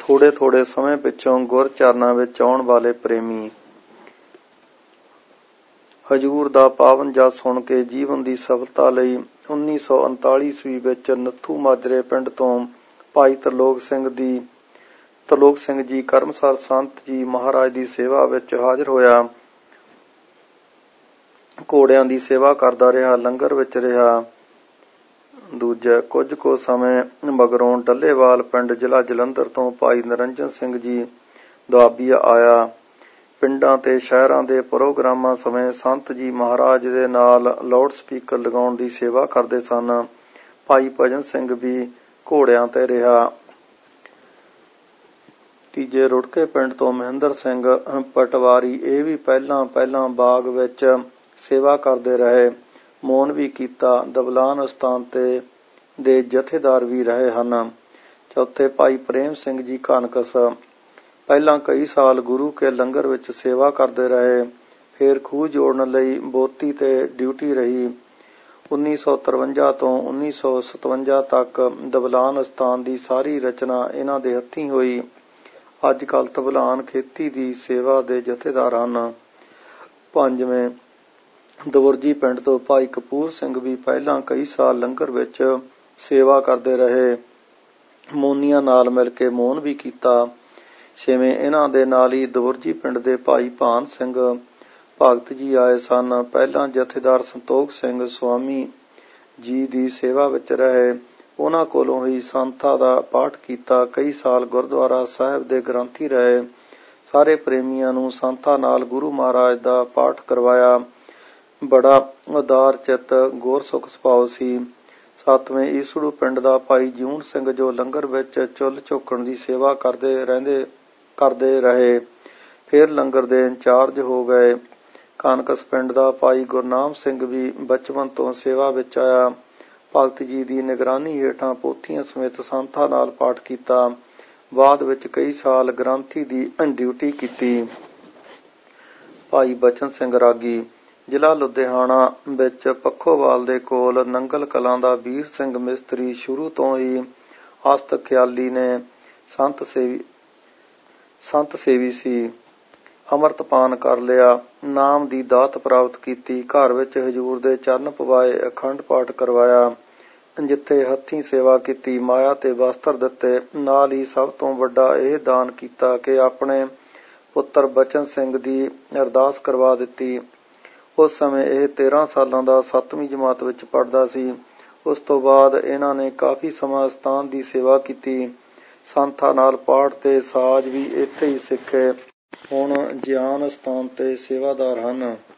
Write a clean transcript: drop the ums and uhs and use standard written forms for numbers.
ਥੋੜੇ ਥੋੜੇ ਸਮੇਂ ਪਿੱਛੋਂ ਗੁਰ ਚਰਨਾਂ ਵਿੱਚ ਆਉਣ ਵਾਲੇ ਪ੍ਰੇਮੀ ਹਜ਼ੂਰ ਦਾ ਪਾਵਨ ਜਸ ਸੁਣ ਕੇ ਜੀਵਨ ਦੀ ਸਫਲਤਾ ਲਈ 1939 ਈਸਵੀ ਵਿੱਚ ਨੱਥੂ ਮਾਜਰੇ ਪਿੰਡ ਤੋਂ ਭਾਈ ਤਰਲੋਕ ਸਿੰਘ ਜੀ ਕਰਮਸਰ ਸੰਤ ਜੀ ਮਹਾਰਾਜ ਦੀ ਸੇਵਾ ਵਿੱਚ ਹਾਜ਼ਰ ਹੋਇਆ। ਘੋੜਿਆਂ ਦੀ ਸੇਵਾ ਕਰਦਾ ਰਿਹਾ, ਲੰਗਰ ਵਿੱਚ ਰਿਹਾ। ਦੂਜਾ ਕੁਝ ਕੁ ਸਮੇਂ ਮਗਰੋਂ ਡੱਲੇਵਾਲ ਪਿੰਡ ਜ਼ਿਲ੍ਹਾ ਜਲੰਧਰ ਤੋਂ ਭਾਈ ਨਿਰੰਜਨ ਸਿੰਘ ਜੀ ਦੁਆਬੀਆ ਆਇਆ। ਪਿੰਡਾਂ ਤੇ ਸ਼ਹਿਰਾਂ ਦੇ ਪ੍ਰੋਗਰਾਮਾਂ ਸਮੇਂ ਸੰਤ ਜੀ ਮਹਾਰਾਜ ਦੇ ਨਾਲ ਲਾਊਡ ਸਪੀਕਰ ਲਗਾਉਣ ਦੀ ਸੇਵਾ ਕਰਦੇ ਸਨ। ਭਾਈ ਭਜਨ ਸਿੰਘ ਵੀ ਘੋੜਿਆਂ ਤੇ ਰਿਹਾ। ਤੀਜੇ ਰੁੜਕੇ ਪਿੰਡ ਤੋਂ ਮਹਿੰਦਰ ਸਿੰਘ ਪਟਵਾਰੀ ਇਹ ਵੀ ਪਹਿਲਾਂ ਬਾਗ ਵਿੱਚ ਸੇਵਾ ਕਰਦੇ ਰਹੇ। ਮੌਨ ਵੀ ਕੀਤਾ। ਦਬਲਾਨ ਅਸਥਾਨ ਦੇ ਜਥੇਦਾਰ ਵੀ ਰਹੇ ਹਨ। ਚੌਥੇ ਭਾਈ ਪ੍ਰੇਮ ਸਿੰਘ ਜੀ ਕਾਨਕਸ ਪਹਿਲਾਂ ਕਈ ਸਾਲ ਗੁਰੂ ਕੇ ਲੰਗਰ ਵਿੱਚ ਸੇਵਾ ਕਰਦੇ ਰਹੇ। ਫਿਰ ਖੂਹ ਜੋੜਨ ਲਈ ਬੋਤੀ ਤੇ ਡਿਊਟੀ ਰਹੀ। 1953 ਤੋਂ 1957 ਤੱਕ ਦਬਲਾਨ ਅਸਥਾਨ ਦੀ ਸਾਰੀ ਰਚਨਾ ਇਹਨਾਂ ਦੇ ਹੱਥੀਂ ਹੋਈ। ਅੱਜ ਕੱਲ੍ਹ ਦਬਲਾਨ ਖੇਤੀ ਦੀ ਸੇਵਾ ਦੇ ਜਥੇਦਾਰ ਹਨ। ਪੰਜਵੇਂ ਦਬੁਰਜੀ ਪਿੰਡ ਤੋਂ ਭਾਈ ਕਪੂਰ ਸਿੰਘ ਵੀ ਪਹਿਲਾਂ ਕਈ ਸਾਲ ਲੰਗਰ ਵਿੱਚ ਸੇਵਾ ਕਰਦੇ ਰਹੇ। ਮੋਨੀਆਂ ਨਾਲ ਮਿਲ ਕੇ ਮੌਨ ਵੀ ਕੀਤਾ। ਛੇਵੇਂ ਇਹਨਾਂ ਦੇ ਨਾਲ ਹੀ ਦਬੁਰਜੀ ਪਿੰਡ ਦੇ ਭਾਈ ਭਾਨ ਸਿੰਘ ਭਗਤ ਜੀ ਆਏ ਸਨ। ਪਹਿਲਾਂ ਜਥੇਦਾਰ ਸੰਤੋਖ ਸਿੰਘ ਸੁਆਮੀ ਜੀ ਦੀ ਸੇਵਾ ਵਿੱਚ ਰਹੇ। ਉਹਨਾਂ ਕੋਲੋਂ ਹੀ ਸੰਥਾ ਦਾ ਪਾਠ ਕੀਤਾ। ਕਈ ਸਾਲ ਗੁਰਦੁਆਰਾ ਸਾਹਿਬ ਦੇ ਗ੍ਰੰਥੀ ਰਹੇ। ਸਾਰੇ ਪ੍ਰੇਮੀਆਂ ਨੂੰ ਸੰਥਾ ਨਾਲ ਗੁਰੂ ਮਹਾਰਾਜ ਦਾ ਪਾਠ ਕਰਵਾਇਆ। ਬੜਾ ਉਦਾਰ ਚਿੱਤ, ਗੁਰਸਿੱਖ ਸੁਭਾਅ ਸੀ। ਸੱਤਵੇਂ ਈਸੜੂ ਪਿੰਡ ਦਾ ਭਾਈ ਜੂਨ ਸਿੰਘ ਜੋ ਲੰਗਰ ਵਿੱਚ ਚੁੱਲ੍ਹ ਝੋਕਣ ਦੀ ਸੇਵਾ ਕਰਦੇ ਰਹੇ। ਫਿਰ ਲੰਗਰ ਦੇ ਇੰਚਾਰਜ ਹੋ ਗਏ। ਕਾਨਕਸ ਪਿੰਡ ਦਾ ਭਾਈ ਗੁਰਨਾਮ ਸਿੰਘ ਵੀ ਬਚਪਨ ਤੋਂ ਸੇਵਾ ਵਿੱਚ ਆਇਆ। ਭਗਤ ਜੀ ਦੀ ਨਿਗਰਾਨੀ ਹੇਠਾਂ ਪੋਥੀਆਂ ਸਮੇਤ ਸੰਥਾ ਨਾਲ ਪਾਠ ਕੀਤਾ। ਬਾਅਦ ਵਿੱਚ ਕਈ ਸਾਲ ਗ੍ਰੰਥੀ ਦੀ ਡਿਊਟੀ ਕੀਤੀ। ਭਾਈ ਬਚਨ ਸਿੰਘ ਰਾਗੀ ਜ਼ਿਲ੍ਹਾ ਲੁਧਿਆਣਾ ਵਿੱਚ ਪੱਖੋਵਾਲ ਦੇ ਕੋਲ ਨੰਗਲ ਕਲਾਂ ਦਾ ਵੀਰ ਸਿੰਘ ਮਿਸਤਰੀ ਸ਼ੁਰੂ ਤੋਂ ਹੀ ਹਸਤ ਖਿਆਲੀ ਨੇ ਸੰਤ ਸੇਵੀ ਸੀ। ਅੰਮ੍ਰਿਤਪਾਨ ਕਰ ਲਿਆ। ਨਾਮ ਦੀ ਦਾਤ ਪ੍ਰਾਪਤ ਕੀਤੀ। ਘਰ ਵਿੱਚ ਹਜ਼ੂਰ ਦੇ ਚਰਨ ਪਵਾਏ। ਅਖੰਡ ਪਾਠ ਕਰਵਾਇਆ। ਜਿੱਥੇ ਹੱਥੀਂ ਸੇਵਾ ਕੀਤੀ। ਮਾਇਆ ਤੇ ਵਸਤਰ ਦਿੱਤੇ। ਨਾਲ ਹੀ ਸਭ ਤੋਂ ਵੱਡਾ ਇਹ ਦਾਨ ਕੀਤਾ ਕਿ ਆਪਣੇ ਪੁੱਤਰ ਬਚਨ ਸਿੰਘ ਦੀ ਅਰਦਾਸ ਕਰਵਾ ਦਿੱਤੀ। ਉਸ ਸਮੇਂ ਇਹ 13 ਸਾਲਾਂ ਦਾ 7ਵੀਂ ਜਮਾਤ ਵਿੱਚ ਪੜ੍ਹਦਾ ਸੀ। ਉਸ ਤੋਂ ਬਾਅਦ ਇਹਨਾਂ ਨੇ ਕਾਫੀ ਸਮਾਂ ਅਸਥਾਨ ਦੀ ਸੇਵਾ ਕੀਤੀ। ਸੰਥਾ ਨਾਲ ਪਾਠ ਤੇ ਸਾਜ਼ ਵੀ ਇੱਥੇ ਹੀ ਸਿੱਖੇ। ਹੁਣ ਜਿਆਨ ਅਸਥਾਨ ਤੇ ਸੇਵਾਦਾਰ ਹਨ।